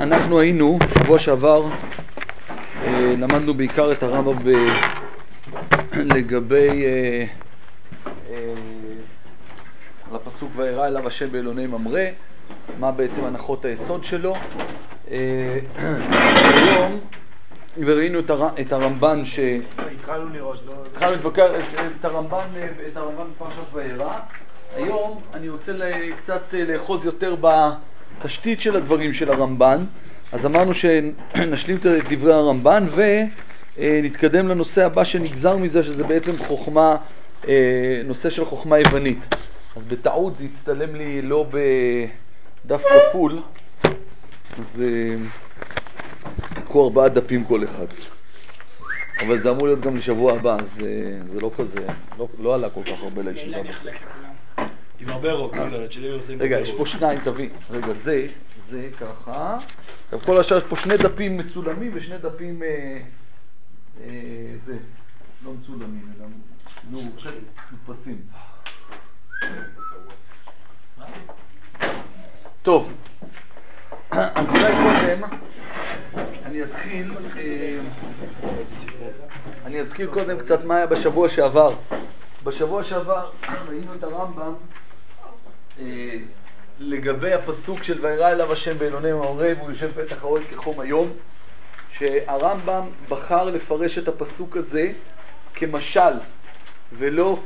אנחנו היינו, שבוע שעבר, למדנו בעיקר את הרמב"ם לגבי על הפסוק וירא אליו השם באלוני ממרא, מה בעצם הנחות היסוד שלו. היום וראינו את הרמב"ן התחלנו לראות, התחלנו לבקר את הרמב"ן בפרשת וירא. היום אני רוצה קצת לאחוז יותר בתשתית של הדברים של הרמב"ן. אז אמרנו שנשלים את דברי הרמב"ן ונתקדם לנושא הבא שנגזר מזה, שזה בעצם חוכמה, נושא של חוכמה יוונית. אז בטעות זה יצטלם לי לא בדף כפול, אז יקחו 4 דפים כל אחד. אבל זה אמור להיות גם לשבוע הבא, אז זה לא כזה, לא עלה כל כך הרבה לישיבה. עם הרבה רוק, רגע, יש פה 2, תביא. רגע, זה ככה. כל השאר יש פה 2 דפים מצולמים ו2 דפים זה, לא מצולמים, אלא מודפסים. טוב, אז אולי קודם אני אזכיר קודם קצת מה היה בשבוע שעבר. בשבוע שעבר ראינו את הרמב"ם לגבי הפסוק של וירא אליו השם באלוני ממרא והוא יושב פתח האוהל כחום היום, שהרמב"ם בחר לפרש את הפסוק הזה כמשל ולא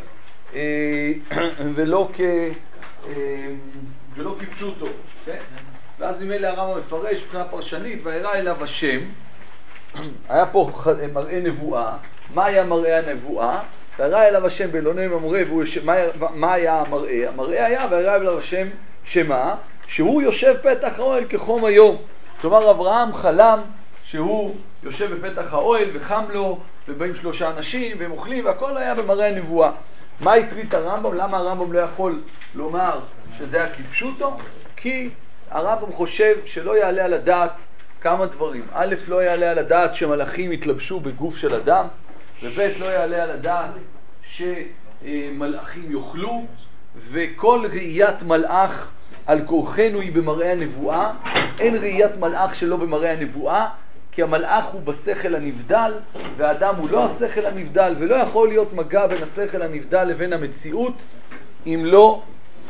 כפשוטו, ואז ממילא הרמב"ם מפרש מבחינה פרשנית וירא אליו השם. היה פה מראה נבואה. מה היה מראה הנבואה? וירא אליו השם באלוני ממרא, מה היה המראה? המראה היה וירא אליו השם שמה? שהוא יושב פתח האוהל כחום היום. כלומר אברהם חלם שהוא יושב בפתח האוהל וחם לו ובאים 3 אנשים והם אוכלים, והכל היה במראה הנבואה. מה הטריד את הרמב"ם? למה הרמב"ם לא יכול לומר שזה היה כפשוטו? כי הרמב"ם חושב שלא יעלה על הדעת כמה דברים. א', לא יעלה על הדעת שמלאכים יתלבשו בגוף של אדם, וב', לא יעלה על הדעת שמלאכים יאכלו, וכל ראיית מלאך על כורחנו היא במראה הנבואה. אין ראיית מלאך שלא במראה הנבואה, כי המלאך הוא בשכל הנבדל והאדם הוא לא השכל הנבדל, ולא יכול להיות מגע בין השכל הנבדל לבין המציאות אם לא,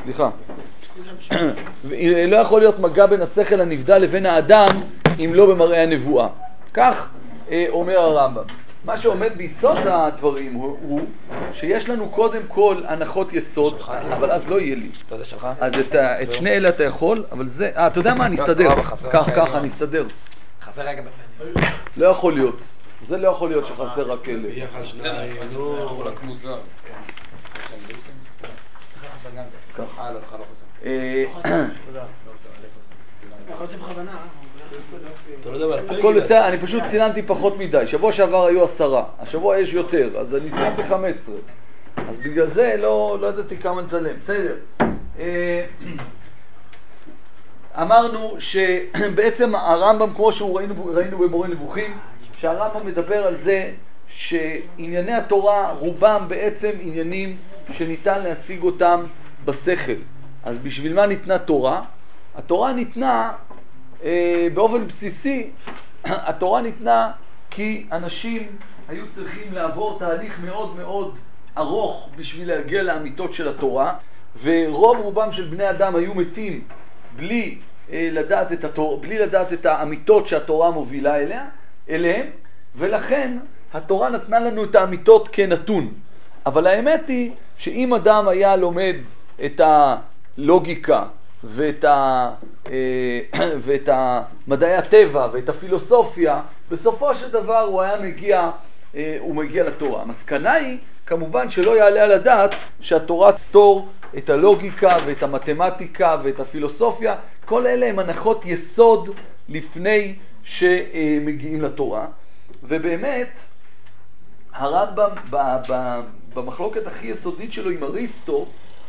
לא יכול להיות מגע בין השכל הנבדל לבין האדם אם לא במראה הנבואה. כך אומר הרמב"ם. מה שעומד ביסוד הדברים הוא שיש לנו קודם כל הנחות יסוד, אבל אז לא יהיה לי. אז את שני אלה אתה יכול, אבל זה, אתה יודע מה, אני אסתדר. ככה אני אסתדר. חסר רגע בפנים. לא יכול להיות. זה לא יכול להיות שחסר רק אלה. יכול רק מוזר. ככה. הכל בסדר, אני פשוט ציננתי פחות מדי. שבוע שעבר היו 10, השבוע יש יותר, אז אני ציננתי 15. אז בגלל זה לא ידעתי כמה נצלם. בסדר. אמרנו שבעצם הרמב"ם, כמו שהוא ראינו במורה נבוכים, שהרמב"ם מדבר על זה שענייני התורה רובם בעצם עניינים שניתן להשיג אותם בשכל. אז בשביל מה ניתנה תורה? התורה ניתנה באופן בסיסי, התורה ניתנה כי אנשים היו צריכים לעבור תהליך מאוד מאוד ארוך בשביל להגיע לאמיתות של התורה, ורוב רובם של בני אדם היו מתים בלי לדעת את התורה, בלי לדעת את האמיתות שהתורה מובילה אליהם, ולכן התורה נתנה לנו את האמיתות כנתון. אבל האמת היא שאם אדם היה לומד את הלוגיקה ואת מדעי הטבע ואת הפילוסופיה, בסופו של דבר הוא מגיע לתורה. המסקנה היא כמובן שלא יעלה על הדעת שהתורה תסתור את הלוגיקה ואת המתמטיקה ואת הפילוסופיה. כל אלה הם הנחות יסוד לפני שמגיעים לתורה. ובאמת הרמב"ם במחלוקת הכי יסודית שלו עם אריסטו,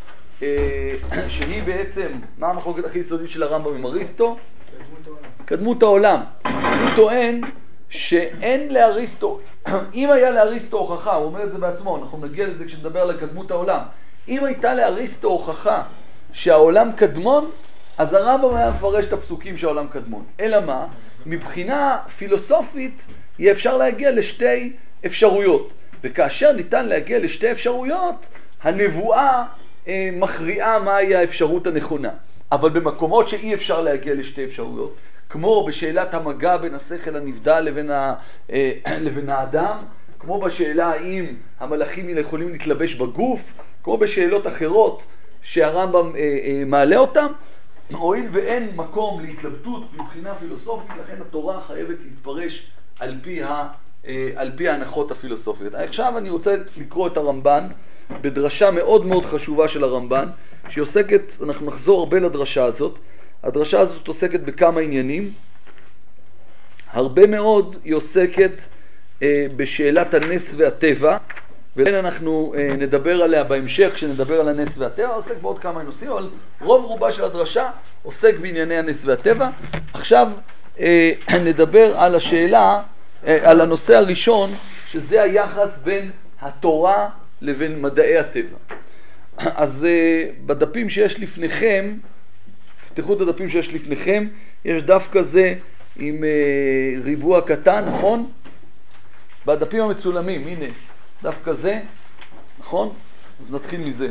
שהיא בעצם, מה המחלוקת הכי יסודית של הרמב"ם עם אריסטו? קדמות העולם. הוא טוען שאין לאריסטו, אם היה לאריסטו הוכחה, הוא אומר את זה בעצמו, אנחנו נגיע לזה כשנדבר על קדמות העולם, אם הייתה לאריסטו הוכחה שהעולם קדמון, אז הרמב"ם היה מפרש את הפסוקים של העולם קדמון. אלא מה? מבחינה פילוסופית יהיה אפשר להגיע לשתי אפשרויות. וכאשר ניתן להגיע לשתי אפשרויות, הנבואה מכריעה מהי האפשרות הנכונה. אבל במקומות שאי אפשר להגיע לשתי אפשרויות, כמו בשאלת המגע בין השכל הנבדל לבין האדם, כמו בשאלה האם המלאכים יכולים להתלבש בגוף, כמו בשאלות אחרות שהרמב"ם מעלה אותם, הואיל ואין מקום להתלבטות מבחינה פילוסופית, לכן התורה חייבת להתפרש על פי ההנחות הפילוסופיות. עכשיו אני רוצה לקרוא את הרמב"ן בדרשה מאוד מאוד חשובה של הרמב"ן, שהיא עוסקת, אנחנו נחזור הרבה לדרשה הזאת. הדרשה הזאת עוסקת בכמה עניינים. הרבה מאוד היא עוסקת בשאלת הנס והטבע, ולכן אנחנו נדבר עליה בהמשך כשנדבר על הנס והטבע. עוסק בעוד כמה נושאים, אבל רוב רובה של הדרשה עוסק בענייני הנס והטבע. עכשיו נדבר על השאלה, על הנושא הראשון, שזה היחס בין התורה לבין מדעי הטבע. אז בדפים שיש לפניכם, תפתחו את הדפים שיש לפניכם, יש דף כזה עם ריבוע קטן, נכון? בדפים המצולמים, הנה, דף כזה, נכון? אז נתחיל מזה.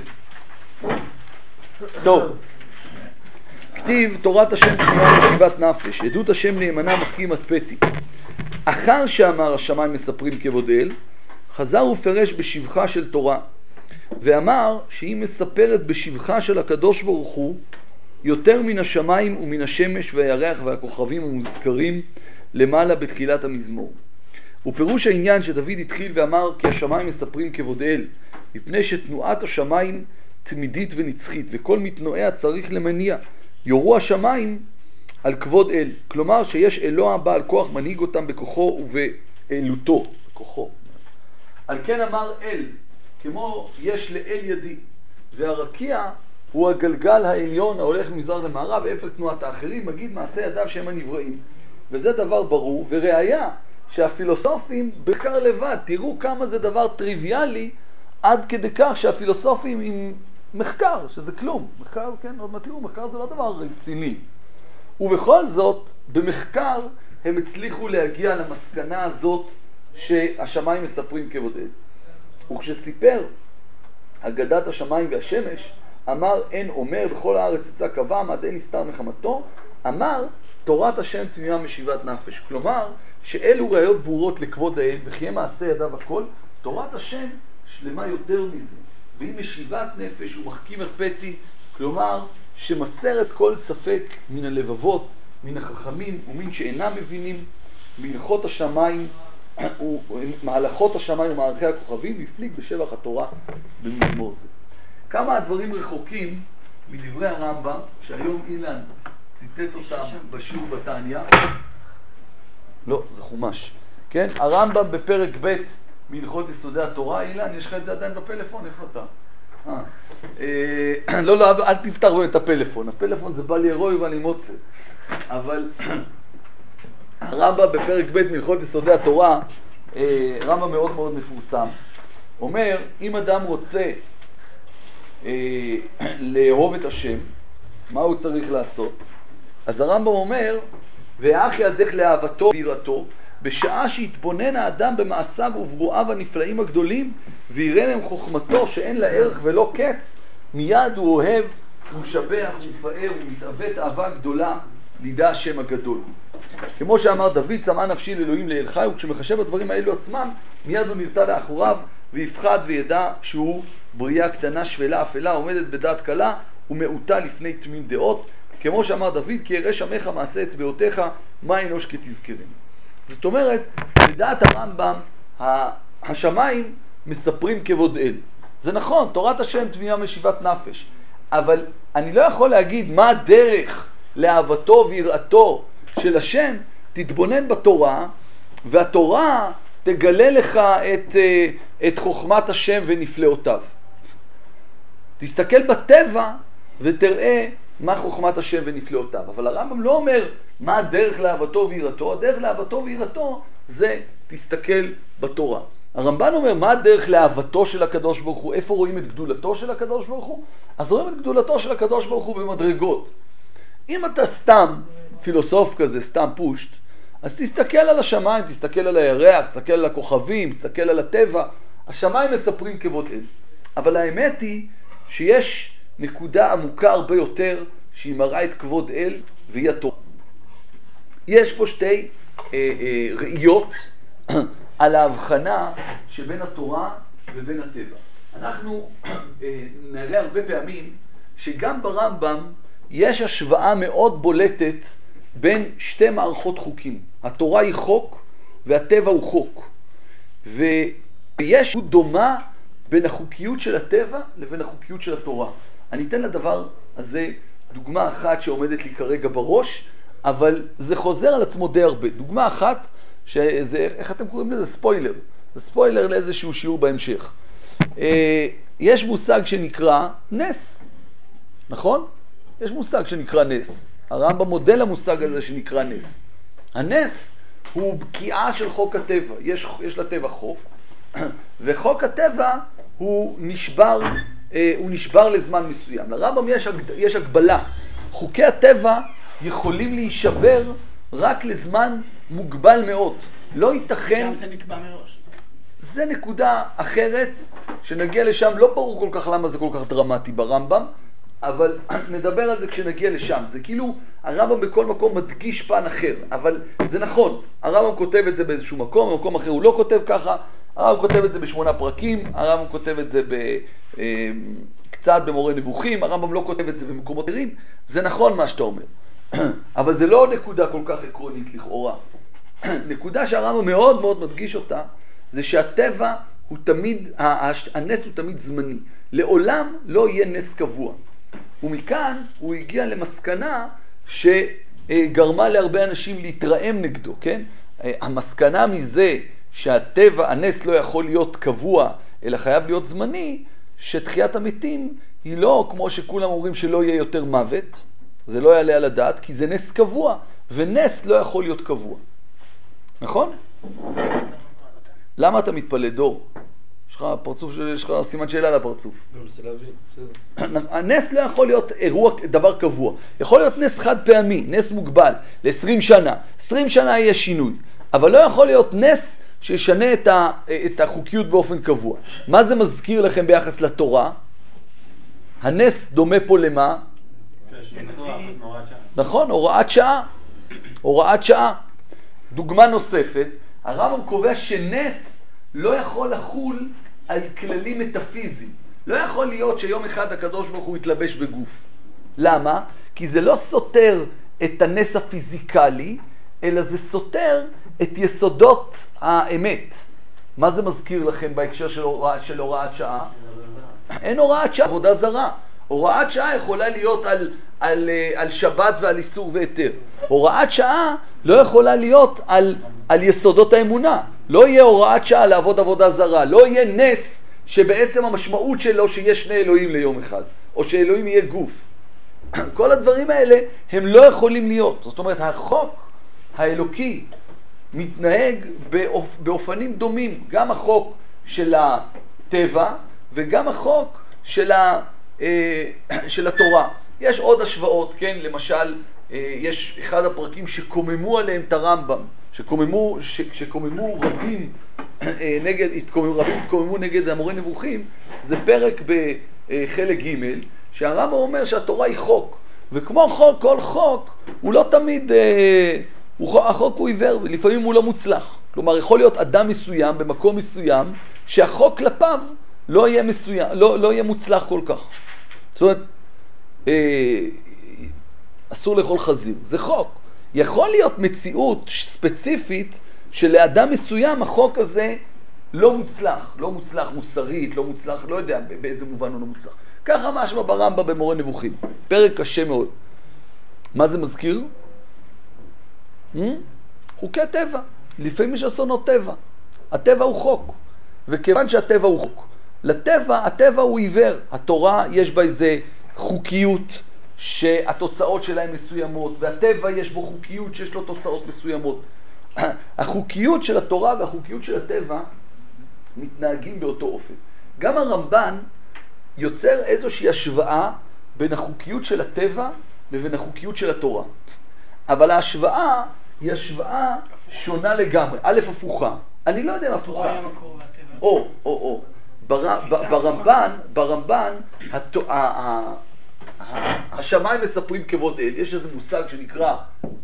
טוב, כתיב תורת השם תמימה משיבת נפש, עדות השם נאמנה מחכים מתפתי. אחר שאמר השמיים מספרים כבוד אל, חזר ופרש בשבחה של תורה, ואמר שהיא מספרת בשבחה של הקדוש ברוך הוא יותר מן השמיים ומן השמש והירח והכוכבים המוזכרים למעלה בתחילת המזמור. ופירוש העניין שדוד התחיל ואמר כי השמיים מספרים כבוד אל, מפני שתנועת השמיים תמידית ונצחית, וכל מתנועיה צריך למניע. יורו השמיים על כבוד אל, כלומר שיש אלוה בעל כוח מנהיג אותם בכוחו ובאלותו, בכוחו. על כן אמר אל, כמו יש לאל ידי, והרקיע הוא הגלגל העליון ההולך ממזרח למערב, ואיפה תנועת האחרים, מגיד מעשה ידיו שהם הנבראים. וזה דבר ברור, וראיה שהפילוסופים בעיקר לבד, תראו כמה זה דבר טריוויאלי, עד כדי כך שהפילוסופים עם מחקר, שזה כלום. מחקר, כן, עוד מעט תראו, מחקר זה לא דבר רציני. ובכל זאת, במחקר הם הצליחו להגיע למסקנה הזאת שהשמיים מספרים כבוד אל. וכשסיפר אגדת השמיים והשמש, אמר אין אומר בכל הארץ יצא קבם עד אין נסתר מחמתו, אמר תורת השם תמימה משיבת נפש. כלומר, שאלו ראיות ברורות לכבוד האל, וכי הם מעשה ידיו הכל, תורת השם שלמה יותר מזה, והיא משיבת נפש ומחכים הרפתי, כלומר שמסרת כל ספק מן הלבבות, מן החכמים ומן שאינם מבינים, מהלכות השמיים ומהלכות השמיים ומערכי הכוכבים, הפליג בשבח התורה במזמור זה. כמה הדברים רחוקים מדברי הרמב"ם, שהיום אילן ציטט אותם בשיעור בתניא. לא, זה חומש. כן? הרמב"ם בפרק ב' מהלכות יסודי התורה. אילן, יש לך את זה עדיין בפלאפון? איפה אתה? לא, אל תפתח את הפלאפון. הפלאפון זה בא לי הרוי ואני מוצא. אבל הרמב"ם בפרק ב' מהלכות יסודי התורה, רמב"ם מאוד מאוד מפורסם, אומר, אם אדם רוצה לאהוב את השם, מה הוא צריך לעשות? אז הרמב"ם אומר, ואך ידך לאהבתו ויראתו, בשעה שהתבונן האדם במעשיו וברואיו הנפלאים הגדולים, ויראה מהם חוכמתו שאין לה ערך ולא קץ, מיד הוא אוהב, הוא משבח, הוא מפאר, הוא מתאבט אהבה גדולה, לידע השם הגדול. כמו שאמר דוד, צמאה נפשי לאלוהים לאל חי, וכשמחשב הדברים האלו עצמם, מיד הוא נרתע לאחוריו, ויפחד וידע שהוא בריאה קטנה, שפלה, אפלה, עומדת בדעת קלה, ומעוטה לפני תמים דעות. כמו שאמר דוד, כי ירא שמך מעשה אצבעותיך, מה אנוש כתזכרני. זאת אומרת, לדעת הרמב"ם, השמיים מספרים כבוד אל. זה נכון, תורת השם תמימה משיבת נפש. אבל אני לא יכול להגיד מה הדרך לאהבתו ויראתו של השם. תתבונן בתורה, והתורה תגלה לך את חוכמת השם ונפלאותיו. תסתכל בטבע ותראה מה חוכמת השם ונפלאותיו. אבל הרמב"ם לא אומר מה הדרך לאהבתו ויראתו. הדרך לאהבתו ויראתו זה תסתכל בתורה. הרמב"ן אומר מה הדרך לאהבתו של הקדוש ברוך הוא. איפה רואים את גדולתו של הקדוש ברוך הוא? אז רואים את גדולתו של הקדוש ברוך הוא במדרגות. אם אתה סתם פילוסוף כזה, סתם פושט, אז תסתכל על השמיים, תסתכל על הירח, תסתכל על הכוכבים, תסתכל על הטבע. השמיים מספרים כבוד אל. אבל האמת היא שיש נקודה עמוקה הרבה יותר שהיא מראה את כבוד אל והיא התורה. יש פה שתי ראיות על ההבחנה שבין התורה ובין הטבע. אנחנו נראה הרבה פעמים שגם ברמב"ם יש השוואה מאוד בולטת בין שתי מערכות חוקים. התורה היא חוק והטבע הוא חוק. ויש דומה בין החוקיות של הטבע לבין החוקיות של התורה. אני אתן לדבר הזה דוגמה אחת שעומדת לי כרגע בראש, אבל זה חוזר על עצמו די הרבה. דוגמה אחת, שזה, איך אתם קוראים לזה? ספוילר. זה ספוילר לאיזשהו שיעור בהמשך. יש מושג שנקרא נס, נכון? יש מושג שנקרא נס. הרמב"ם מודל למושג הזה שנקרא נס. הנס הוא בקיעה של חוק הטבע. יש לטבע חוק, וחוק הטבע הוא נשבר לזמן מסוים. לרמב"ם יש הגבלה. חוקי הטבע יכולים להישבר רק לזמן מוגבל מאוד. לא ייתכן... גם זה נקבע מראש. זה נקודה אחרת שנגיע לשם. לא ברור כל כך למה זה כל כך דרמטי ברמב"ם, אבל נדבר על זה כשנגיע לשם. זה כאילו הרמב"ם בכל מקום מדגיש פן אחר, אבל זה נכון. הרמב"ם כותב את זה באיזשהו מקום, במקום אחר הוא לא כותב ככה. הרמב"ם כותב את זה ב8 פרקים, הרמב"ם כותב את זה קצת במורה נבוכים, הרמב"ם לא כותב את זה במקומות אחרים. זה נכון מה שאתה אומר, אבל זה לא נקודה כל כך עקרונית לכאורה. נקודה שהרמב"ם מאוד מאוד מדגיש אותה, זה שהטבע הוא תמיד, הנס הוא תמיד זמני. לעולם לא יהיה נס קבוע. ומכאן הוא הגיע למסקנה שגרמה להרבה אנשים להתרעם נגדו, כן? המסקנה מזה שהטבע, הנס לא יכול להיות קבוע, אלא חייב להיות זמני, שתחיית המתים היא לא כמו שכולם אומרים שלא יהיה יותר מוות, זה לא יעלה על הדעת, כי זה נס קבוע, ונס לא יכול להיות קבוע. נכון? למה אתה מתפלא, דור? יש לך סימן שאלה על הפרצוף. לא, רוצה להבין, בסדר. הנס לא יכול להיות דבר קבוע. יכול להיות נס חד פעמי, נס מוגבל, ל-20 שנה. 20 שנה יהיה שינוי. אבל לא יכול להיות נס שישנה את החוקיות באופן קבוע. מה זה מזכיר לכם ביחס לתורה? הנס דומה פה למה? נכון, הוראת שעה. הוראת שעה. דוגמה נוספת, הרמב"ם קובע שנס לא יכול לחול על כללים מטאפיזיים. לא יכול להיות שיום אחד הקדוש ברוך הוא יתלבש בגוף. למה? כי זה לא סותר את הנס הפיזיקלי, אלא זה סותר את יסודות האמת. מה זה מזכיר לכם בהקשר של הוראת שעה? אין הוראת שעה, עבודה זרה. הוראת שעה יכולה להיות על שבת ועל איסור והיתר. הוראת שעה לא יכולה להיות על יסודות האמונה. לא יהיה הוראת שעה לעבוד עבודה זרה. לא יהיה נס שבעצם המשמעות שלו שיש שני אלוהים ליום אחד, או שאלוהים יהיה גוף. כל הדברים האלה הם לא יכולים להיות. זאת אומרת, החוק האלוקי מתנהג באופנים דומים. גם החוק של הטבע וגם החוק של התורה. יש עוד השוואות, כן? למשל, יש אחד הפרקים שקוממו עליהם את הרמב"ם, שקוממו רבים התקוממו נגד המורה נבוכים. זה פרק בחלק ג' שהרמב"ם אומר שהתורה היא חוק, וכמו חוק, כל חוק הוא לא תמיד, החוק הוא עיוור, ולפעמים הוא לא מוצלח. כלומר, יכול להיות אדם מסוים במקום מסוים שהחוק כלפיו לא יהיה מוצלח כל כך. זאת אומרת, אסור לאכול חזיר, זה חוק. יכול להיות מציאות ספציפית שלאדם מסוים החוק הזה לא מוצלח מוסרית, לא מוצלח, לא יודע באיזה מובן הוא לא מוצלח. ככה משמע ברמב"ם במורה נבוכים. פרק קשה מאוד. מה זה מזכיר? חוקי טבע. לפעמים יש אסונות טבע. הטבע הוא חוק. וכיוון שהטבע הוא חוק, הטבע הוא עיוור. התורה יש בה איזה חוקיות שהתוצאות שלהם מסוימות, והטבע יש בו חוקיות שיש לו תוצאות מסוימות. החוקיות של התורה והחוקיות של הטבע מתנהגים באותו אופן. גם הרמב"ן יוצר איזושהי השוואה בין החוקיות של הטבע לבין החוקיות של התורה. אבל ההשוואה היא השוואה שונה לגמרי. א', הפוכה. אני לא יודע אם הפוכה. ברמב"ן, השמיים מספרים כבוד אל. יש איזה מושג שנקרא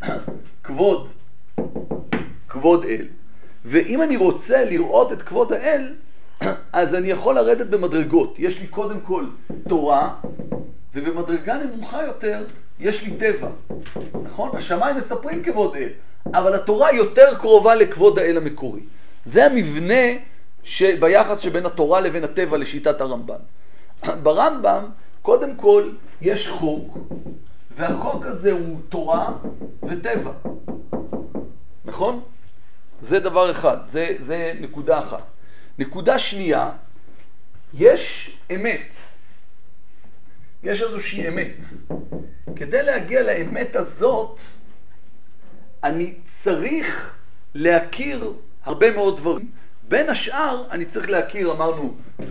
כבוד אל. ואם אני רוצה לראות את כבוד האל, אז אני יכול לרדת במדרגות. יש לי קודם כל תורה, ובמדרגה נמוכה יותר יש לי טבע. נכון? השמיים מספרים כבוד אל, אבל התורה יותר קרובה לכבוד האל המקורי. זה המבנה ביחס שבין התורה לבין הטבע לשיטת הרמב"ן. ברמב"ם, קודם כל, יש חוק, והחוק הזה הוא תורה וטבע. נכון? זה דבר אחד, זה נקודה אחת. נקודה שנייה, יש אמת. יש איזושהי אמת. כדי להגיע לאמת הזאת, אני צריך להכיר הרבה מאוד דברים. בין השאר, אני צריך להכיר, אמרנו,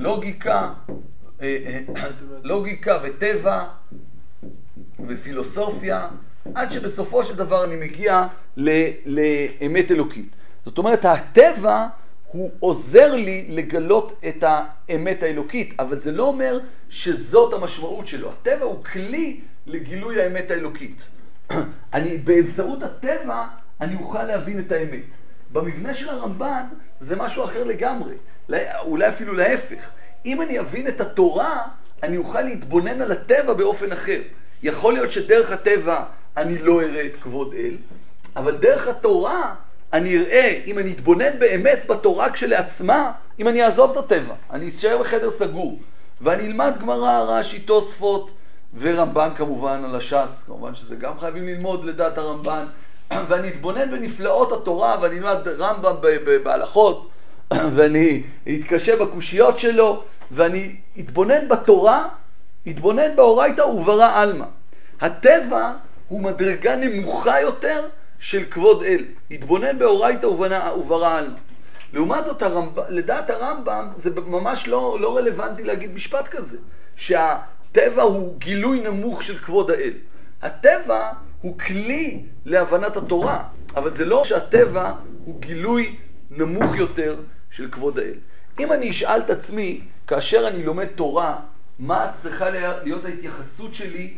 לוגיקה וטבע ופילוסופיה, עד שבסופו של דבר אני מגיע לאמת אלוקית. זאת אומרת, הטבע הוא עוזר לי לגלות את האמת האלוקית, אבל זה לא אומר שזאת המשמעות שלו. הטבע הוא כלי לגילוי האמת האלוקית. באמצעות הטבע אני אוכל להבין את האמת. במבנה של הרמב"ן זה משהו אחר לגמרי, אולי אפילו להפך. אם אני אבין את התורה, אני אוכל להתבונן על הטבע באופן אחר. יכול להיות שדרך הטבע אני לא אראה את כבוד אל, אבל דרך התורה אני אראה, אם אני אתבונן באמת בתורה כשלעצמה, אם אני אעזוב את הטבע, אני אשאר בחדר סגור, ואני אלמד גמרא, רש"י, תוספות, ורמב"ן כמובן על הש"ס, כמובן שזה גם חייבים ללמוד לדעת הרמב"ן, ואני אתבונן בנפלאות התורה, ואני אלמד רמב"ם בהלכות, ואני אתקשה בקושיות שלו, ואני אתבונן בתורה, אתבונן באורייתא וברא עלמא. הטבע הוא מדרגה נמוכה יותר של כבוד אל. התבונן באורייתא וברא עלמא. לעומת זאת, לדעת הרמב"ם, זה ממש לא רלוונטי להגיד משפט כזה, שהטבע הוא גילוי נמוך של כבוד האל. הטבע הוא כלי להבנת התורה, אבל זה לא שהטבע הוא גילוי נמוך יותר של כבוד האל. אם אני אשאל את עצמי, כאשר אני לומד תורה, מה צריכה להיות ההתייחסות שלי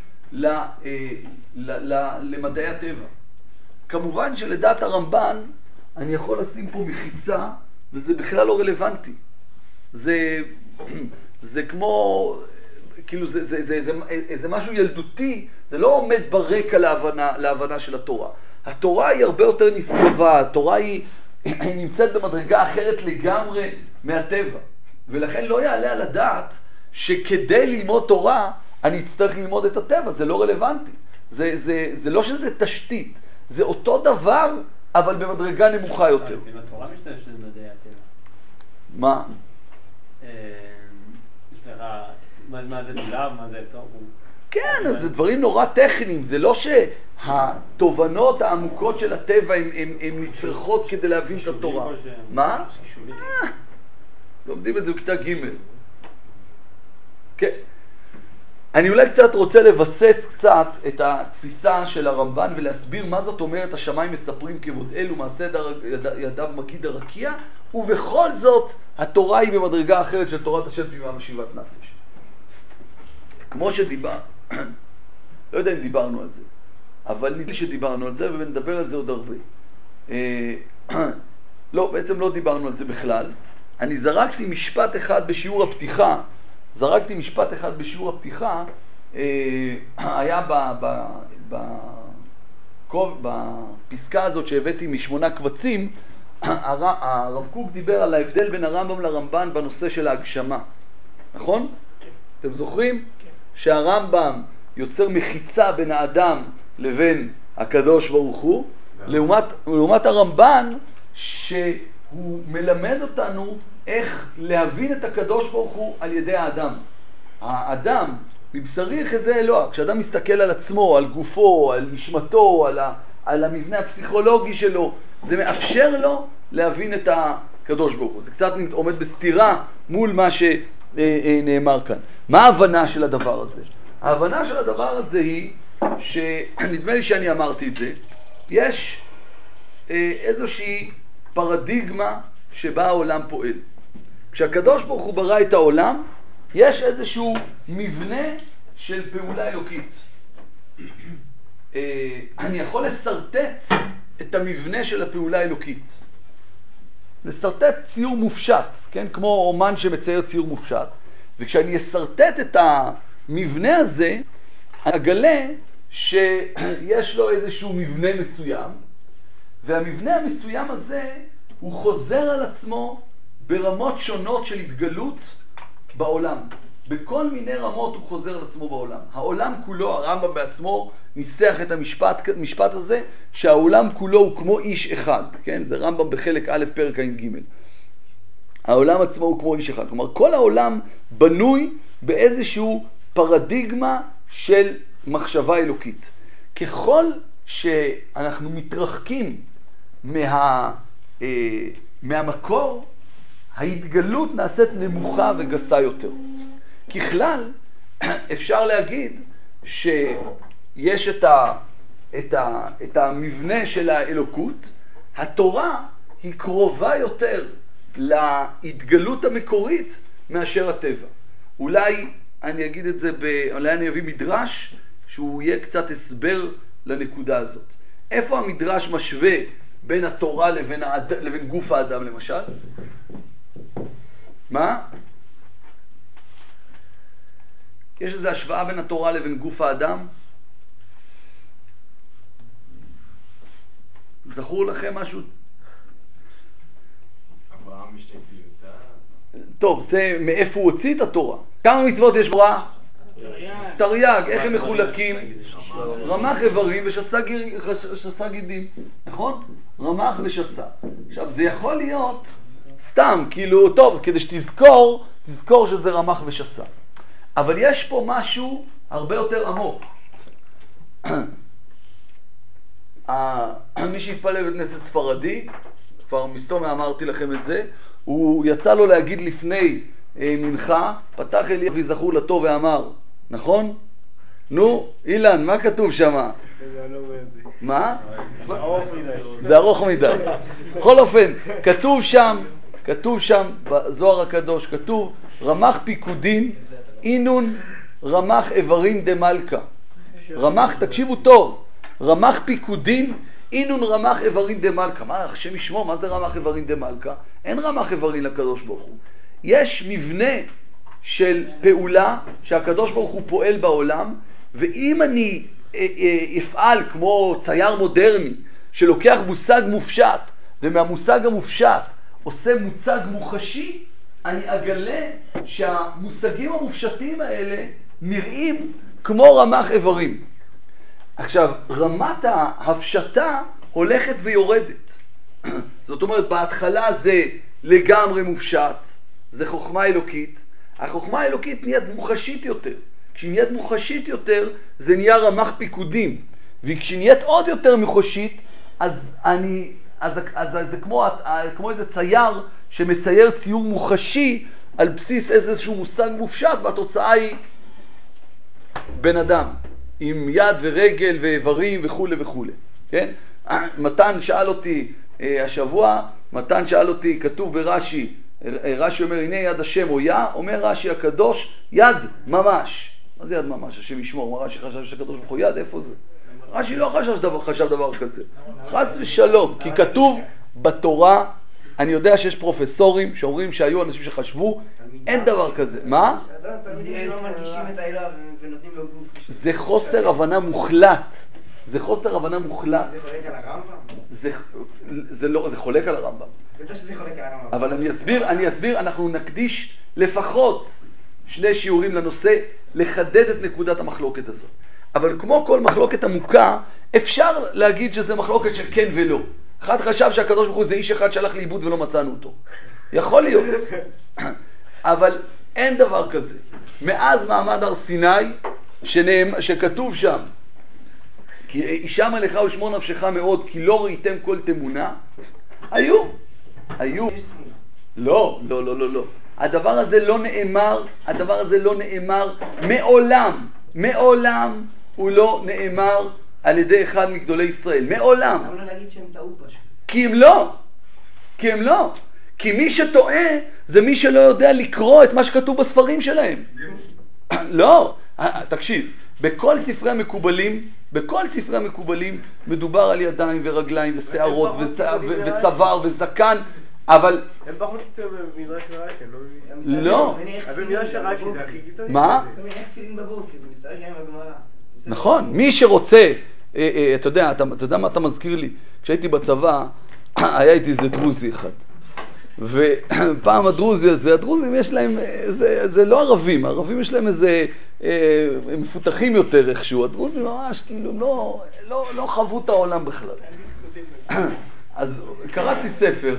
למדעי הטבע? כמובן שלדעת הרמב"ן אני יכול לשים פה מחיצה, וזה בכלל לא רלוונטי. זה כמו, כאילו זה משהו ילדותי, זה לא עומד ברקע להבנה של התורה. התורה היא הרבה יותר נשגבה, התורה היא נמצאת במדרגה אחרת לגמרי מהטבע. ולכן לא יעלה על הדעת שכדי ללמוד תורה אני אצטרך ללמוד את הטבע, זה לא רלוונטי. זה לא שזה תשתית, זה אותו דבר, אבל במדרגה נמוכה יותר. אם התורה משתמשת במדעי הטבע. מה? יש לך, מה זה בלב, מה זה טוב? כן, אז זה דברים נורא טכניים, זה לא שהתובנות העמוקות של הטבע הן נצרכות כדי להבין את התורה. מה? לומדים את זה בכיתה ג'. כן. אני אולי קצת רוצה לבסס קצת את התפיסה של הרמב"ן ולהסביר מה זאת אומרת השמיים מספרים כבוד אל ומעשה ידיו מגיד הרקיע, ובכל זאת התורה היא במדרגה אחרת של תורת השם תמימה משיבת נפש. כמו שדיבר, לא יודע אם דיברנו על זה, אבל נדמה לי שדיברנו על זה ונדבר על זה עוד הרבה. לא, בעצם לא דיברנו על זה בכלל. אני זרקתי משפט אחד בשיעור הפתיחה, היה בפסקה הזאת שהבאתי מ8 קבצים, הרב קוק דיבר על ההבדל בין הרמב"ם לרמב"ן בנושא של ההגשמה. נכון? כן. אתם זוכרים? כן. שהרמב"ם יוצר מחיצה בין האדם לבין הקדוש ברוך הוא, לעומת הרמב"ן שהוא מלמד אותנו איך להבין את הקדוש ברוך הוא על ידי האדם. האדם, מבשרי יחזה אלוה, כשאדם מסתכל על עצמו, על גופו, על נשמתו, על המבנה הפסיכולוגי שלו, זה מאפשר לו להבין את הקדוש ברוך הוא. זה קצת עומד בסתירה מול מה שנאמר כאן. מה ההבנה של הדבר הזה? ההבנה של הדבר הזה היא שנדמה לי שאני אמרתי את זה, יש איזושהי פרדיגמה שבה העולם פועל. כשהקדוש ברוך הוא ברא את העולם, יש איזשהו מבנה של פעולה אלוקית. אני יכול לסרטט את המבנה של הפעולה האלוקית. לסרטט ציור מופשט, כן? כמו אומן שמצייר ציור מופשט. וכשאני אסרטט את המבנה הזה, אני אגלה שיש לו איזשהו מבנה מסוים, והמבנה המסוים הזה הוא חוזר על עצמו ברמות שונות של התגלות בעולם. בכל מיני רמות הוא חוזר על עצמו בעולם. העולם כולו, הרמב"ם בעצמו ניסח את המשפט הזה, שהעולם כולו הוא כמו איש אחד. כן? זה רמב"ם בחלק א' פרק ע"ג. העולם עצמו הוא כמו איש אחד. כלומר, כל העולם בנוי באיזשהו פרדיגמה של מחשבה אלוקית. ככל שאנחנו מתרחקים מהמקור, ההתגלות נעשית נמוכה וגסה יותר. ככלל, אפשר להגיד שיש את המבנה של האלוקות, התורה היא קרובה יותר להתגלות המקורית מאשר הטבע. אולי אני אגיד את זה, אולי אני אביא מדרש שהוא יהיה קצת הסבר לנקודה הזאת. איפה המדרש משווה בין התורה לבין גוף האדם למשל? מה? יש איזו השוואה בין התורה לבין גוף האדם? זכור לכם משהו? אברהם משתגליותה. טוב, זה מאיפה הוא הוציא את התורה. כמה מצוות יש בתורה? תרי"ג. איך הם מחולקים? רמ"ח איברים ושס"ה גידים. נכון? רמ"ח ושס"ה. עכשיו, זה יכול להיות סתם, כאילו, טוב, כדי שתזכור, תזכור שזה רמ"ח ושס"ה. אבל יש פה משהו הרבה יותר עמוק. מי שהתפלל בבית כנסת ספרדי, כבר מסתום אמרתי לכם את זה, הוא יצא לו להגיד לפני מנחה, פתח אליהו וזכור לטוב ואמר, נכון? נו, אילן, מה כתוב שם? מה? זה ארוך מדי. בכל אופן, כתוב שם בזוהר הקדוש, כתוב רמ"ח פיקודין אינון רמ"ח איברין דמלכה. רמ"ח, תקשיבו טוב, רמ"ח פיקודין אינון רמ"ח איברין דמלכה. מה, השם ישמור, מה זה רמ"ח איברין דמלכה? אין רמ"ח איברין לקדוש ברוך הוא. יש מבנה של פעולה שהקדוש ברוך הוא פועל בעולם, ואם אני אפעל כמו צייר מודרני שלוקח מושג מופשט ומהמושג המופשט עושה מוצג מוחשי, אני אגלה שהמושגים המופשטים האלה נראים כמו רמ"ח איברים. עכשיו, רמת ההפשטה הולכת ויורדת. זאת אומרת, בהתחלה זה לגמרי מופשט, זה חוכמה אלוקית. החוכמה האלוקית נהיית מוחשית יותר. כשהיא נהיית מוחשית יותר, זה נהיה רמ"ח פיקודים. וכשהיא נהיית עוד יותר מוחשית, אז זה כמו איזה צייר שמצייר ציור מוחשי על בסיס איזשהו מושג מופשט, והתוצאה היא בן אדם, עם יד ורגל ואיברים וכו' וכו'. כן? מתן שאל אותי השבוע, כתוב ברש"י, רש"י אומר, הנה יד השם או יה, אומר רש"י הקדוש, יד ממש. מה זה יד ממש? השם ישמור, מה רש"י חשב שהקדוש ברוך הוא יד? איפה זה? רש"י לא חשב דבר כזה. חס ושלום, כי כתוב בתורה, אני יודע שיש פרופסורים שאומרים שהיו אנשים שחשבו, אין דבר כזה. מה? תלמידים שלא מנגישים את האלה ונותנים לו גוף. זה חוסר הבנה מוחלט. זה חוסר הבנה מוחלט. זה חולק על הרמב"ם? זה חולק על הרמב"ם. בטח שזה חולק על הרמב"ם. אבל אני אסביר, אנחנו נקדיש לפחות 2 שיעורים לנושא, לחדד את נקודת המחלוקת הזאת. אבל כמו כל מחלוקת עמוקה, אפשר להגיד שזה מחלוקת של כן ולא. אחד חשב שהקדוש ברוך הוא זה איש אחד שהלך לאיבוד ולא מצאנו אותו. יכול להיות. אבל אין דבר כזה. מאז מעמד הר סיני, שכתוב שם, כי אישה מלאכה ושמור נפשך מאוד, כי לא ראיתם כל תמונה, היו. לא. הדבר הזה לא נאמר מעולם הוא לא נאמר על ידי אחד מגדולי ישראל, מעולם. למה לא להגיד שהם טעו פשוט? כי הם לא. כי מי שטועה זה מי שלא יודע לקרוא את מה שכתוב בספרים שלהם. לא, תקשיב, בכל ספרי המקובלים מדובר על ידיים ורגליים ושערות וצוואר וזקן, אבל... הם פחות קיצוניים במדרש של רש"י, לא. אבל במדרש של רש"י זה הכי קיצוני. מה? כל מיני תפילין בבוקר, זה מסתכל עם הגמרא. נכון, מי שרוצה, אתה יודע מה אתה מזכיר לי? כשהייתי בצבא, היה איתי איזה דרוזי אחד. ופעם הדרוזים יש להם, זה לא ערבים, הערבים יש להם איזה, הם מפותחים יותר איכשהו, הדרוזים ממש כאילו לא חוו את העולם בכלל. אז קראתי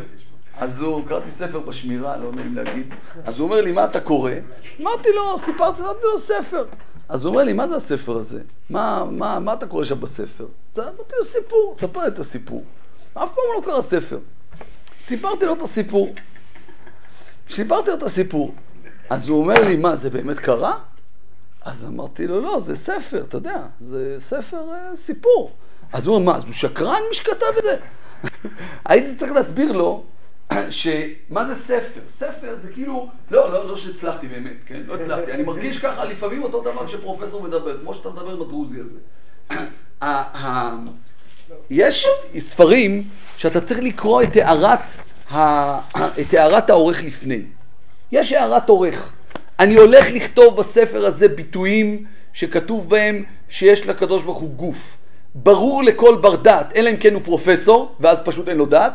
ספר בשמירה, לא נעים להגיד, אז הוא אומר לי, מה אתה קורא? אמרתי לו ספר. אז הוא אומר לי, מה זה הספר הזה? מה אתה קורא שם בספר? אמרתי לו סיפור, תספר את הסיפור. אף פעם לא קרא ספר. סיפרתי לו את הסיפור. אז הוא אומר לי, מה, זה באמת קרה? אז אמרתי לו, לא, זה ספר, אתה יודע, זה ספר סיפור. אז הוא אומר, מה, אז הוא שקרן מי שכתב את זה? הייתי צריך להסביר לו שמה זה ספר? ספר זה כאילו, לא שהצלחתי באמת, כן? לא הצלחתי. אני מרגיש ככה לפעמים אותו דבר כשפרופסור מדבר, כמו שאתה מדבר עם הדרוזי הזה. יש ספרים שאתה צריך לקרוא את הערת העורך לפני. יש הערת עורך. אני הולך לכתוב בספר הזה ביטויים שכתוב בהם שיש לקדוש ברוך הוא גוף. ברור לכל בר דעת, אלא אם כן הוא פרופסור, ואז פשוט אין לו דעת,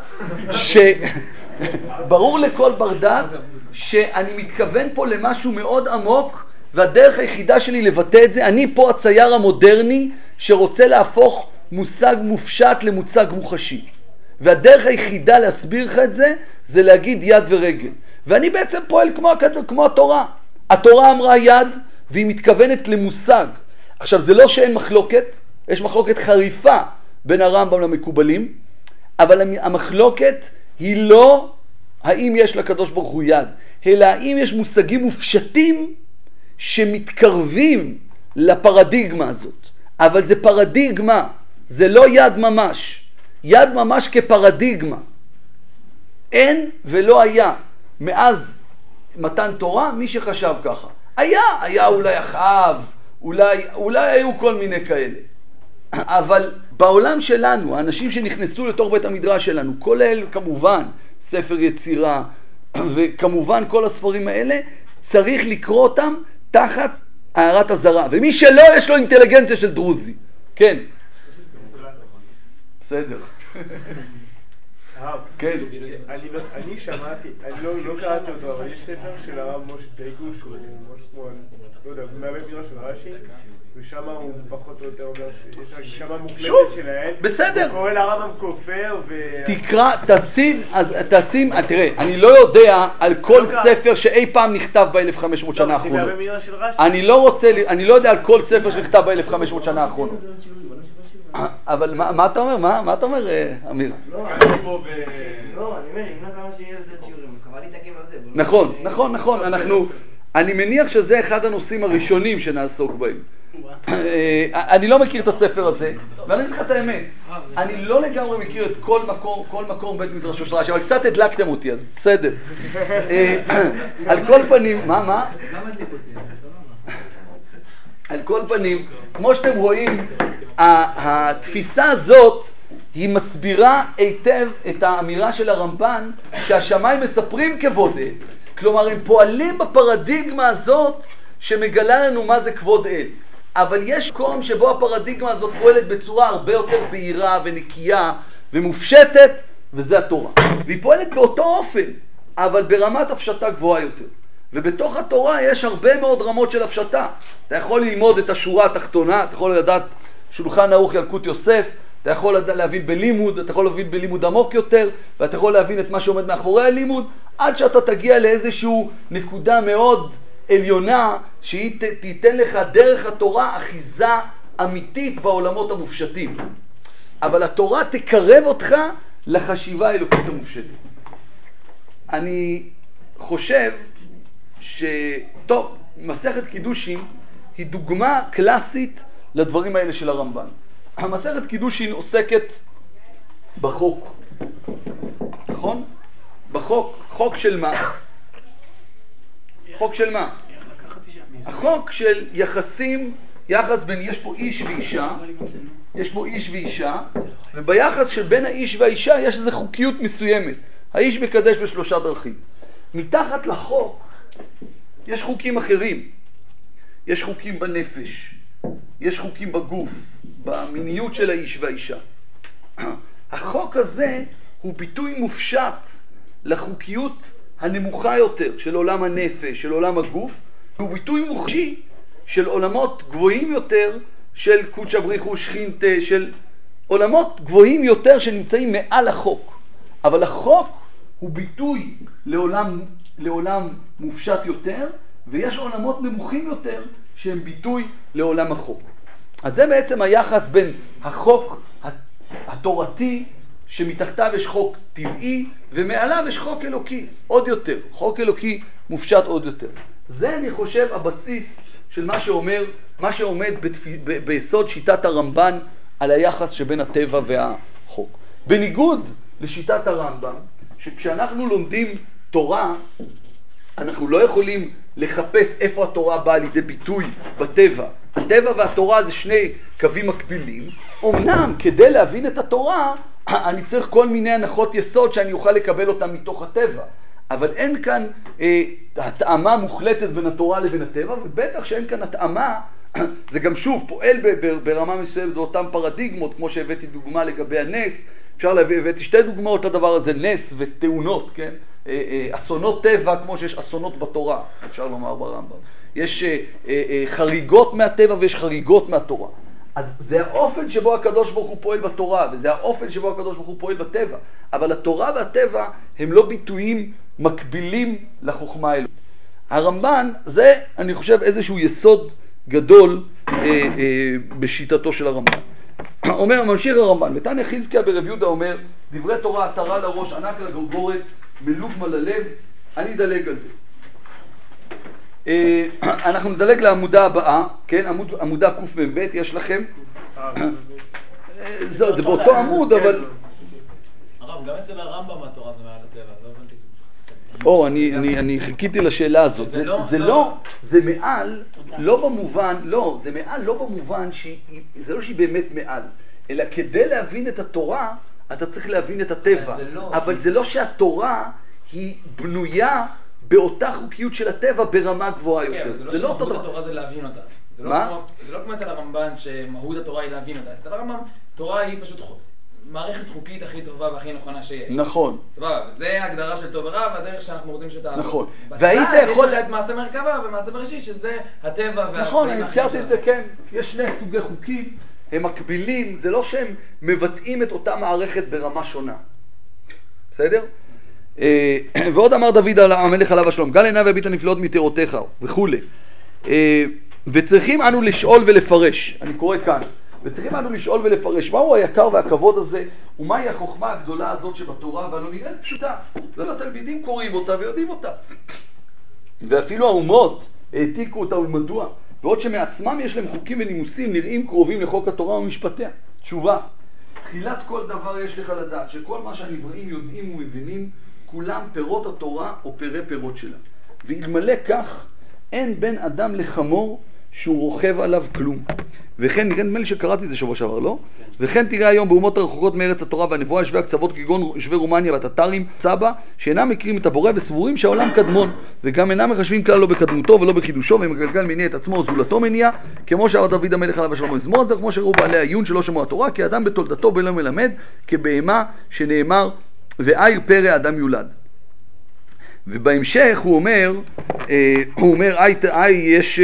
ברור לכל בר דעת שאני מתכוון פה למשהו מאוד עמוק, והדרך היחידה שלי לבטא את זה, אני פה הצייר המודרני שרוצה להפוך מושג מופשט למוצג מוחשי. והדרך היחידה להסביר לך את זה, זה להגיד יד ורגל. ואני בעצם פועל כמו התורה. התורה אמרה יד, והיא מתכוונת למושג. עכשיו, זה לא שאין מחלוקת, יש מחלוקת חריפה בין הרמב"ם למקובלים, אבל המחלוקת היא לא האם יש לקדוש ברוך הוא יד, אלא האם יש מושגים מופשטים שמתקרבים לפרדיגמה הזאת. אבל זה פרדיגמה, זה לא יד ממש. יד ממש כפרדיגמה. אין ולא היה. מאז מתן תורה, מי שחשב ככה. היה אולי אחאב, אולי היו כל מיני כאלה. אבל בעולם שלנו, האנשים שנכנסו לתוך בית המדרש שלנו, כולל כמובן ספר יצירה, וכמובן כל הספרים האלה, צריך לקרוא אותם תחת הערת הזרה. ומי שלא, יש לו אינטליגנציה של דרוזי. כן. בסדר. כן. אני שמעתי, אני לא קראתי אותו, אבל יש ספר של הרב משה טייגוש, שהוא משהו כמו, לא יודע, מהבית מדרש של רש"י, ושם הוא פחות או יותר אומר שיש שמה מוקלטת שלהם. בסדר. הוא קורא לרמב"ם כופר ו... תקרא, תשים, תראה, אני לא יודע על כל ספר שאי פעם נכתב ב-1500 שנה האחרונות. זה מהבית מדרש של רש"י. אני לא יודע על כל ספר שנכתב ב-1500 שנה האחרונות. אבל מה אתה אומר? מה אתה אומר, אמיר? לא, אני אומר, אם לא כמה שיהיה לזה שיעורים, אז חבל להתעכב על זה. נכון, אני מניח שזה אחד הנושאים הראשונים שנעסוק בהם. אני לא מכיר את הספר הזה, ואני אגיד לך את האמת, אני לא לגמרי מכיר את כל מקום בית מדרשו של רש"י, אבל קצת הדלקתם אותי, אז בסדר. על כל פנים, מה? על כל פנים, כמו שאתם רואים, התפיסה הזאת היא מסבירה היטב את האמירה של הרמב"ן שהשמיים מספרים כבוד אל. כלומר, הם פועלים בפרדיגמה הזאת שמגלה לנו מה זה כבוד אל. אבל יש מקום שבו הפרדיגמה הזאת פועלת בצורה הרבה יותר בהירה ונקייה ומופשטת, וזה התורה. והיא פועלת באותו אופן, אבל ברמת הפשטה גבוהה יותר. ובתוך התורה יש הרבה מאוד רמות של הפשטה. אתה יכול ללמוד את השורה התחתונה, אתה יכול לדעת שולחן ערוך ילקוט יוסף, אתה יכול להבין בלימוד, אתה יכול להבין בלימוד עמוק יותר, ואתה יכול להבין את מה שעומד מאחורי הלימוד, עד שאתה תגיע לאיזשהו נקודה מאוד עליונה, שהיא תיתן לך דרך התורה אחיזה אמיתית בעולמות המופשטים. אבל התורה תקרב אותך לחשיבה האלוקית המופשטת. אני חושב טוב, מסכת קידושין היא דוגמה קלאסית לדברים האלה של הרמב"ן. המסכת קידושין עוסקת בחוק, נכון? בחוק, חוק של מה? חוק של מה? החוק של יחסים, יחס בין, יש פה איש ואישה, יש פה איש ואישה, וביחס שבין האיש והאישה יש איזו חוקיות מסוימת. האיש מקדש בשלושה דרכים. מתחת לחוק יש חוקים אחרים. יש חוקים בנפש, יש חוקים בגוף, במיניות של האיש והאישה. החוק הזה הוא ביטוי מופשט לחוקיות הנמוכה יותר של עולם הנפש, של עולם הגוף, הוא ביטוי מוחשי של עולמות גבוהים יותר של קודשא בריך הוא שכינתה, של עולמות גבוהים יותר שנמצאים מעל החוק. אבל החוק הוא ביטוי לעולם מופשט יותר, ויש עולמות נמוכים יותר שהם ביטוי לעולם החוק. אז זה בעצם היחס בין החוק התורתי, שמתחתיו יש חוק טבעי, ומעליו יש חוק אלוקי, עוד יותר. חוק אלוקי מופשט עוד יותר. זה אני חושב הבסיס של מה שעומד ביסוד שיטת הרמב"ן על היחס שבין הטבע והחוק. בניגוד לשיטת הרמב"ם, שכשאנחנו לומדים תורה, אנחנו לא יכולים לחפש איפה התורה באה לידי ביטוי בטבע. הטבע והתורה זה שני קווים מקבילים. אמנם כדי להבין את התורה, אני צריך כל מיני הנחות יסוד שאני אוכל לקבל אותם מתוך הטבע. אבל אין כאן התאמה מוחלטת בין התורה לבין הטבע, ובטח שאין כאן התאמה, זה גם שוב פועל ברמה מסוימת באותן פרדיגמות, כמו שהבאתי דוגמה לגבי הנס. אפשר הבאתי שתי דוגמאות לדבר הזה, נס ותאונות, כן? אסונות טבע כמו שיש אסונות בתורה, אפשר לומר ברמב"ם. יש חריגות מהטבע ויש חריגות מהתורה. אז זה האופן שבו הקדוש ברוך הוא פועל בתורה, וזה האופן שבו הקדוש ברוך הוא פועל בטבע. אבל התורה והטבע הם לא ביטויים מקבילים לחוכמה האלוקית. הרמב"ן, זה אני חושב איזשהו יסוד גדול בשיטתו של הרמב"ן. ממשיך הרמב"ן, ותניא חזקיה ברב יהודה אומר, דברי תורה עטרה לראש, ענק לגולגולת, מלוגמה ללב. אני אדלג על זה. אנחנו נדלג לעמודה הבאה, כן? עמודה קמ"ב, יש לכם? זה באותו עמוד, אבל... הרב, גם אצל הרמב"ם התורה זה מעל הטבע, לא הבנתי. אני חיכיתי לשאלה הזאת. זה מעל, לא במובן, לא, זה מעל לא במובן זה לא שהיא באמת מעל, אלא כדי להבין את התורה, אתה צריך להבין את הטבע. אבל זה לא שהתורה היא בנויה באותה חוקיות של הטבע ברמה גבוהה יותר. זה לא שמהות התורה זה להבין אותה. זה לא כמו אצל הרמב"ן שמהות התורה היא להבין אותה. אצל הרמב"ם, תורה היא פשוט מערכת חוקית הכי טובה והכי נכונה שיש. נכון. סבבה, זה ההגדרה של טוב ורע, והדרך שאנחנו רוצים שתעבוד. נכון. והיית יכול... יש לך את מעשה מרכבה ומעשה בראשית, שזה הטבע והחיים. נכון, אני ציירתי את זה, כן. יש שני סוגי חוקים, הם מקבילים, זה לא שהם מבטאים את אותה מערכת ברמה שונה. בסדר? ועוד אמר דוד המלך עליו השלום, גל עיניו והביט הנפלאות מתירותיך וכו'. וצריכים אנו לשאול ולפרש, אני קורא כאן, וצריכים אנו לשאול ולפרש, מהו היקר והכבוד הזה, ומהי החוכמה הגדולה הזאת שבתורה, והלא נראית פשוטה. התלמידים קוראים אותה ויודעים אותה. ואפילו האומות העתיקו אותה ומדוע, ועוד שמעצמם יש להם חוקים ונימוסים נראים קרובים לחוק התורה ומשפטיה. תשובה, תחילת כל דבר יש לך לדעת, שכל מה שהנבראים יודעים ומבינים, כולם פירות התורה או פירות שלה. ואלמלא כך, אין בין אדם לחמור שהוא רוכב עליו כלום. וכן, נדמה לי שקראתי את זה שבוע שעבר, לא? וכן תראה היום באומות הרחוקות מארץ התורה והנבואה יושבי הקצוות כגון יושבי רומניה והטטרים, סבא, שאינם מכירים את הבורא וסבורים שהעולם קדמון, וגם אינם מחשבים כלל לא בקדמותו ולא בחידושו, ומגלגל מניע את עצמו זולתו מניע, כמו שאמר דוד המלך עליו השלום מזמור הזה, כמו שראו בעלי העיון שלא שמעו התורה, כי אדם בתולדתו בלא מלמד, כבהמה שנאמר, ועיר פרא אדם יולד. ובהמשך הוא אומר, יש,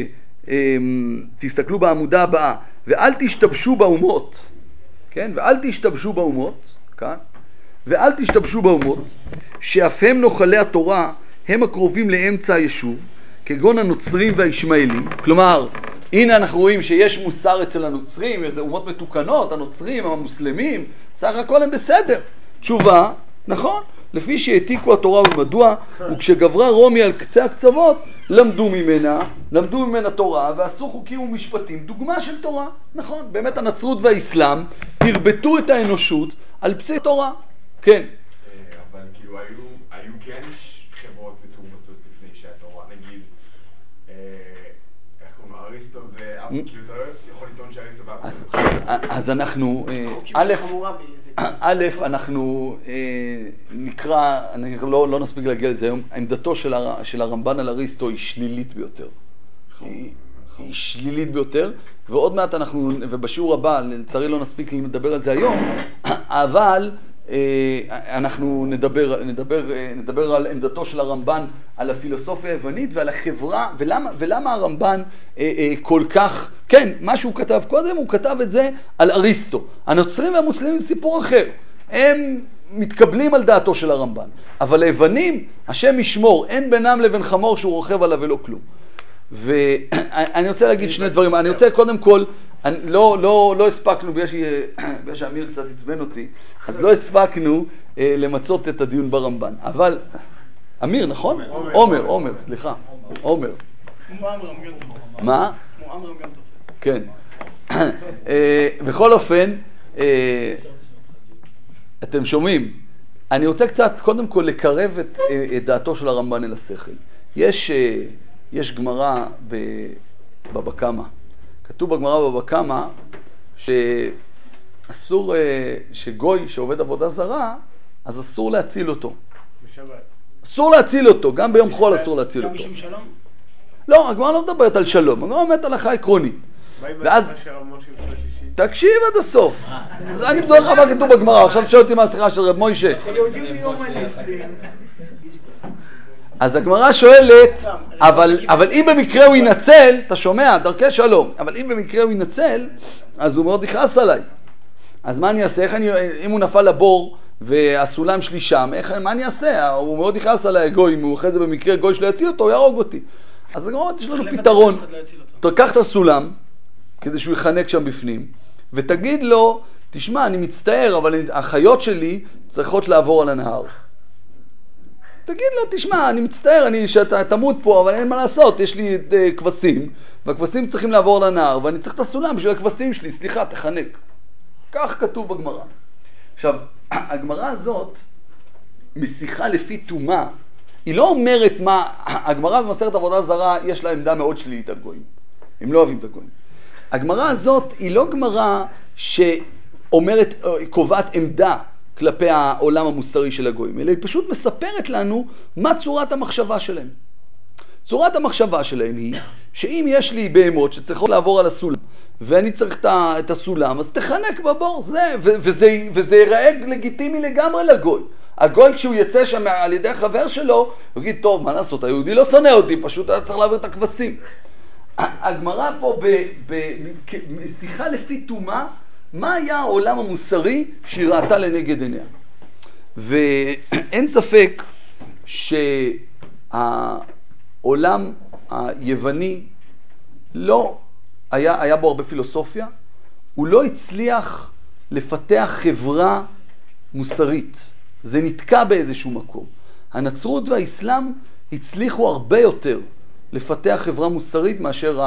תסתכלו בעמודה הבאה, ואל תשתבשו באומות, כן? ואל תשתבשו באומות, כאן, ואל תשתבשו באומות, שאף הם נוחלי התורה, הם הקרובים לאמצע היישוב, כגון הנוצרים והישמעאלים. כלומר, הנה אנחנו רואים שיש מוסר אצל הנוצרים, איזה אומות מתוקנות, הנוצרים, המוסלמים, סך הכל הם בסדר. תשובה, נכון? לפי שהעתיקו התורה ומדוע, וכשגברה רומי על קצה הקצוות, למדו ממנה תורה ועשו חוקים ומשפטים, דוגמה של תורה, נכון, באמת הנצרות והאסלאם הרבטו את האנושות על בסיס תורה, כן. אבל כאילו היו כן חברות מתורבתות לפני שהתורה, נגיד, איך קוראים לו, אריסטו כאילו אתה לא יכול לטעון שאריסטו אז אנחנו, אנחנו נקרא, לא נספיק להגיע לזה היום, עמדתו של הרמב"ן על אריסטו היא שלילית ביותר. היא שלילית ביותר, ועוד מעט אנחנו, ובשיעור הבא, לצערי לא נספיק לדבר על זה היום, אבל אנחנו נדבר על עמדתו של הרמב"ן, על הפילוסופיה היוונית ועל החברה, ולמה הרמב"ן כל כך, כן, מה שהוא כתב קודם, הוא כתב את זה על אריסטו. הנוצרים והמוסלמים זה סיפור אחר. הם מתקבלים על דעתו של הרמב"ן. אבל היוונים, השם ישמור, אין בינם לבין חמור שהוא רוכב עליו ולא כלום. ואני רוצה להגיד שני דברים. אני רוצה קודם כל, לא הספקנו, בגלל שאמיר קצת עצבן אותי, אז לא הספקנו למצות את הדיון ברמב"ן. אבל, אמיר, נכון? עומר, סליחה. עומר. מה? כן. בכל אופן, אתם שומעים, אני רוצה קצת קודם כל לקרב את דעתו של הרמב"ן אל השכל. יש גמרא בבבא קמא. כתוב בגמרא בבבא קמא שאסור, שגוי שעובד עבודה זרה, אז אסור להציל אותו. בשבת. אסור להציל אותו, גם ביום חול אסור להציל אותו. גם משום שלום? לא, הגמרא לא מדברת על שלום, הגמרא אומרת הלכה עקרונית. ואז, תקשיב עד הסוף. אז אני בדרך כלל מה כתוב בגמרא, עכשיו שואל אותי מה השיחה של רב מוישה. אז הגמרא שואלת, אבל אם במקרה הוא ינצל, אתה שומע, דרכי שלום, אבל אם במקרה הוא ינצל, אז הוא מאוד יכעס עליי. אז מה אני אעשה? אם הוא נפל לבור והסולם שלי שם, מה אני אעשה? הוא מאוד יכעס עליי, גוי, אם הוא אחרי זה במקרה גוי שלא יציל אותו, הוא יהרוג אותי. אז הגמרא יש לנו פתרון. תקח את הסולם, כדי שהוא יחנק שם בפנים, ותגיד לו, תשמע, אני מצטער, אבל החיות שלי צריכות לעבור על הנהר. תגיד לו, תשמע, אני מצטער, שאתה תמות פה, אבל אין מה לעשות, יש לי כבשים, והכבשים צריכים לעבור לנהר, ואני צריך את הסולם בשביל הכבשים שלי, סליחה, תחנק. כך כתוב בגמרא. עכשיו, הגמרא הזאת, משיחה לפי תומה, היא לא אומרת מה, הגמרא במסכת עבודה זרה, יש לה עמדה מאוד שלילית על גויים. הם לא אוהבים את הגויים. הגמרא הזאת היא לא גמרא שאומרת, קובעת עמדה כלפי העולם המוסרי של הגויים, אלא היא פשוט מספרת לנו מה צורת המחשבה שלהם. צורת המחשבה שלהם היא שאם יש לי בהמות שצריכות לעבור על הסולם, ואני צריך את הסולם, אז תחנק בבור, וזה ייראה לגיטימי לגמרי לגוי. הגוי כשהוא יצא שם על ידי החבר שלו, הוא יגיד, טוב, מה לעשות, היהודי לא שונא אותי, פשוט היה צריך להעביר את הכבשים. הגמרא פה בשיחה לפי תומה, מה היה העולם המוסרי שהיא ראתה לנגד עיניה? ואין ספק שהעולם היווני לא היה בו הרבה פילוסופיה, הוא לא הצליח לפתח חברה מוסרית. זה נתקע באיזשהו מקום. הנצרות והאסלאם הצליחו הרבה יותר לפתח חברה מוסרית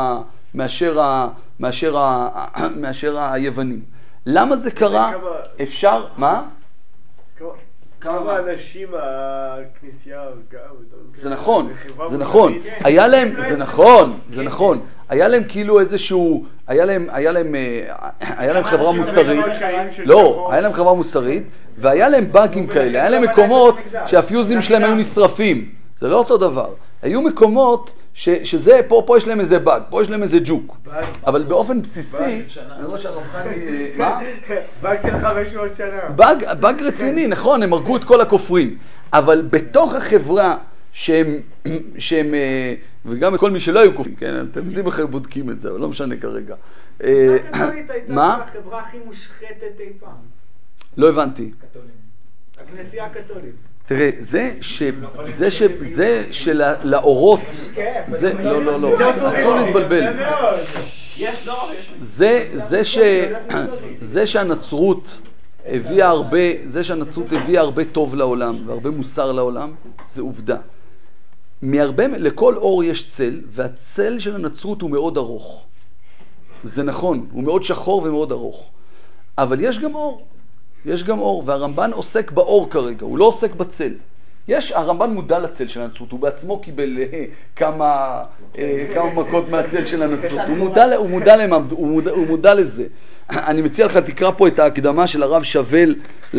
מאשר היוונים. למה זה קרה? אפשר, מה? כמה אנשים הכנסייה גם... זה נכון, זה נכון. היה להם, זה נכון. היה להם כאילו איזשהו, היה להם חברה מוסרית. לא, היה להם חברה מוסרית, והיה להם באגים כאלה. היה להם מקומות שהפיוזים שלהם היו נשרפים. זה לא אותו דבר. היו מקומות שזה, פה יש להם איזה באג, פה יש להם איזה ג'וק. אבל באופן בסיסי, אני רואה שהרב חני, מה? באג של 500 שנה. באג רציני, נכון, הם הרגו את כל הכופרים. אבל בתוך החברה שהם, וגם כל מי שלא היו כופרים, כן, אתם יודעים איך בודקים את זה, אבל לא משנה כרגע. מה? החברה הכי מושחתת אי פעם. לא הבנתי. הכנסייה הקתולית. תראה, זה שלאורות, לא, אסור להתבלבל. זה שהנצרות הביאה הרבה טוב לעולם והרבה מוסר לעולם, זה עובדה. לכל אור יש צל, והצל של הנצרות הוא מאוד ארוך. זה נכון, הוא מאוד שחור ומאוד ארוך. אבל יש גם אור. יש גם אור, והרמב"ן עוסק באור כרגע, הוא לא עוסק בצל. הרמב"ן מודע לצל של הנצרות, הוא בעצמו קיבל כמה מכות מהצל של הנצרות. הוא מודע לזה. אני מציע לך, תקרא פה את ההקדמה של הרב שבל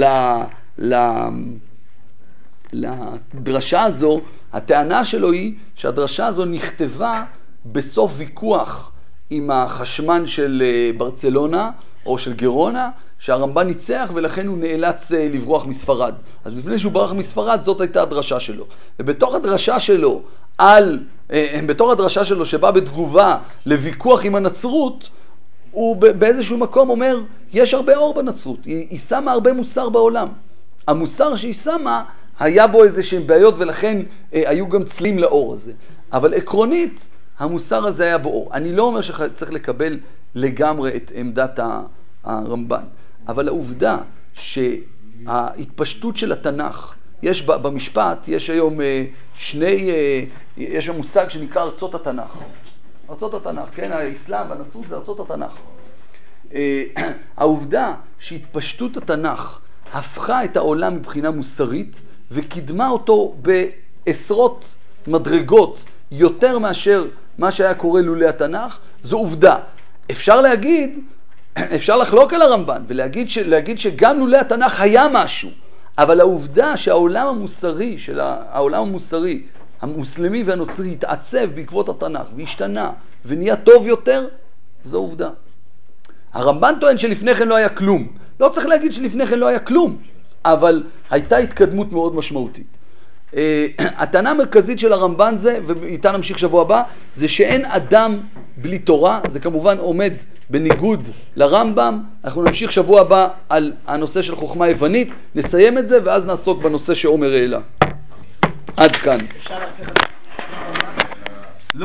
לדרשה הזו. הטענה שלו היא שהדרשה הזו נכתבה בסוף ויכוח עם החשמן של ברצלונה או של גרונה, שהרמב"ן ניצח ולכן הוא נאלץ לברוח מספרד. אז לפני שהוא ברח מספרד, זאת הייתה הדרשה שלו. ובתוך הדרשה שלו שבא בתגובה לוויכוח עם הנצרות, הוא באיזשהו מקום אומר, יש הרבה אור בנצרות, היא שמה הרבה מוסר בעולם. המוסר שהיא שמה, היה בו איזה שהם בעיות ולכן היו גם צלים לאור הזה. אבל עקרונית, המוסר הזה היה באור. אני לא אומר שצריך לקבל לגמרי את עמדת הרמב"ן, אבל העובדה שההתפשטות של התנ"ך, יש במשפט, יש היום יש מושג שנקרא ארצות התנ"ך. ארצות התנ"ך, כן, האסלאם והנצרות זה ארצות התנ"ך. העובדה שהתפשטות התנ"ך הפכה את העולם מבחינה מוסרית וקידמה אותו בעשרות מדרגות יותר מאשר מה שהיה קורה לולא התנ"ך, זו עובדה. אפשר לחלוק על הרמב"ן ולהגיד שגם לולא התנ"ך היה משהו, אבל העובדה שהעולם המוסרי, המוסלמי והנוצרי התעצב בעקבות התנ"ך והשתנה ונהיה טוב יותר, זו עובדה. הרמב"ן טוען שלפני כן לא היה כלום. לא צריך להגיד שלפני כן לא היה כלום, אבל הייתה התקדמות מאוד משמעותית. הטענה המרכזית של הרמב"ן זה, ואיתה נמשיך שבוע הבא, זה שאין אדם בלי תורה. זה כמובן עומד בניגוד לרמב"ם. אנחנו נמשיך שבוע הבא על הנושא של חוכמה יוונית, נסיים את זה ואז נעסוק בנושא שעומר העלה. עד כאן.